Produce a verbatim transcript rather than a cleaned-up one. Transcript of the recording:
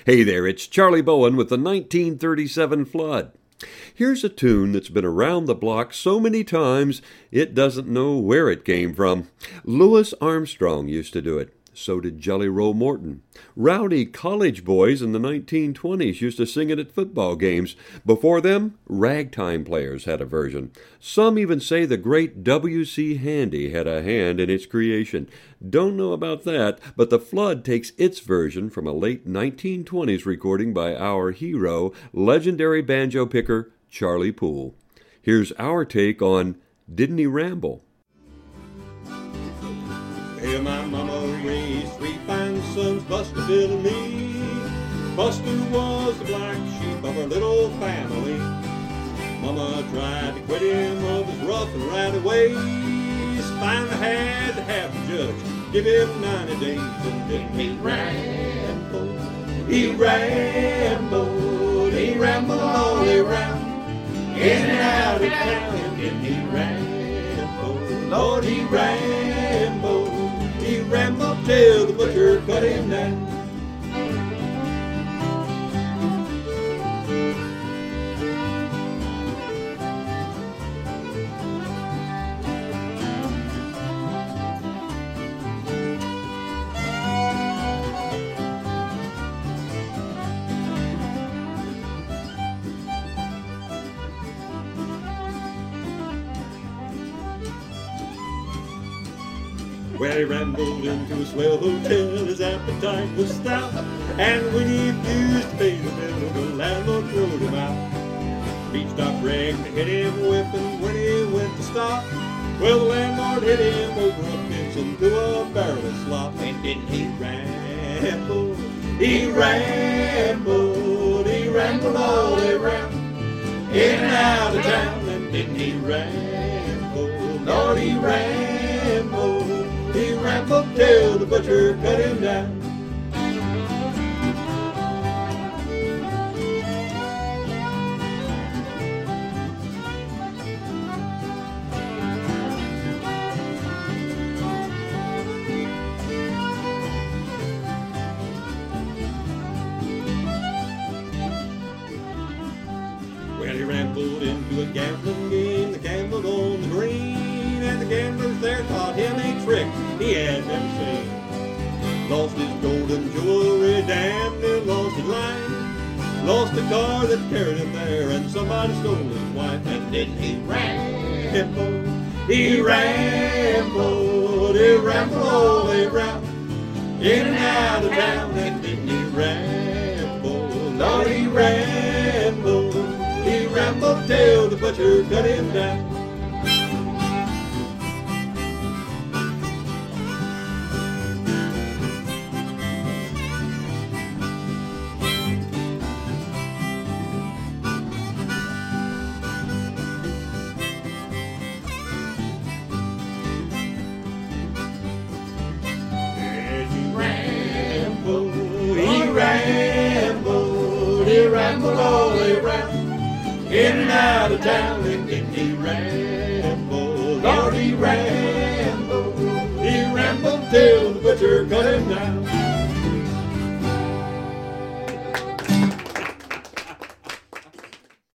Hey there, it's Charlie Bowen with the nineteen thirty-seven flood. Here's a tune that's been around the block so many times it doesn't know where it came from. Louis Armstrong used to do it. So did Jelly Roll Morton. Rowdy college boys in the nineteen twenties used to sing it at football games. Before them, ragtime players had a version. Some even say the great W C Handy had a hand in its creation. Don't know about that, but the Flood takes its version from a late nineteen twenties recording by our hero, legendary banjo picker Charlie Poole. Here's our take on Didn't He Ramble? Well, my mama raised three fine sons, Buster, Bill, and me. Buster was the black sheep of our little family. Mama tried to quit him of his rough and rowdy ways. Finally had to have the judge give him ninety days. And then he rambled, he rambled, he rambled all around, in and out of town. And then he rambled, Lord, he rambled. He rambled till the butcher cut him down. Well, he rambled into a swell hotel, his appetite was stout, and when he refused to pay the bill, the landlord threw him out. Beach stopped rag to hit him whipping when he went to stop. Well, the landlord hit him over a fence into a barrel of slop. And didn't he ramble, he rambled, he rambled all around, in and out of town. And didn't he ramble, Lord, he rambled. He rambled till the butcher cut him down. Well, he rambled into a gambling game, the gambled on the green, and the gamblers there taught him a trick he had never seen. Lost his golden jewelry, damn near lost his life. Lost the car that carried him there, and somebody stole his wife. And didn't he ramble, he rambled, he rambled all around, in and out of town. And didn't he ramble, Lord, he rambled, he rambled till the butcher cut him down. He rambled all around, in and out of town. And didn't he ramble, Lord, he rambled, he rambled till the butcher cut him down.